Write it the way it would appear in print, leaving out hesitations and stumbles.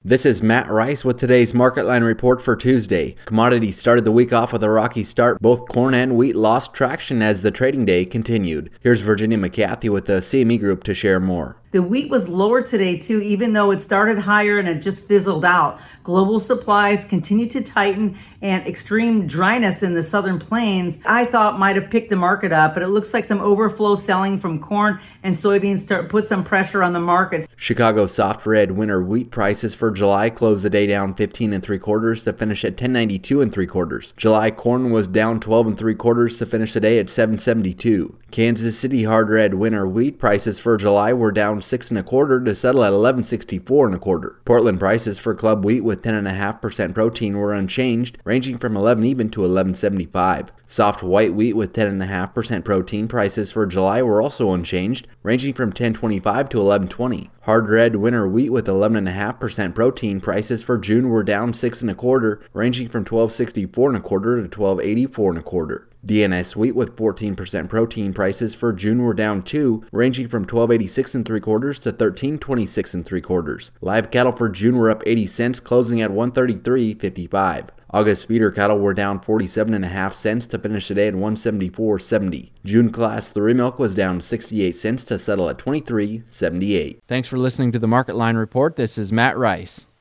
This is Matt Rice with today's Market Line report for Tuesday. Commodities started the week off with a rocky start. Both corn and wheat lost traction as the trading day continued. Here's Virginia McCarthy with the CME Group to share more. The wheat was lower today too, even though it started higher and it just fizzled out. Global supplies continue to tighten and extreme dryness in the southern plains I thought might have picked the market up, but it looks like some overflow selling from corn and soybeans put some pressure on the markets. Chicago soft red winter wheat prices for July closed the day down 15 3/4 to finish at 10.92 3/4. July corn was down 12 3/4 to finish the day at 7.72. Kansas City hard red winter wheat prices for July were down 6 1/4 to settle at 11.64 1/4. Portland prices for club wheat with 10.5% protein were unchanged, ranging from 11 even to 11.75. Soft white wheat with 10.5% protein prices for July were also unchanged, ranging from 10.25 to 11.20. Hard red winter wheat with 11.5% protein prices for June were down 6 1/4, ranging from 12.64 1/4 to 12.84 1/4. DNS wheat with 14% protein prices for June were down 2, ranging from 12.86 3/4 to 13.26 3/4. Live cattle for June were up 80 cents, closing at 133.55. August feeder cattle were down 47.5 cents to finish the day at 174.70. June class 3 milk was down 68 cents to settle at 23.78. Thanks for listening to the Market Line report. This is Matt Rice.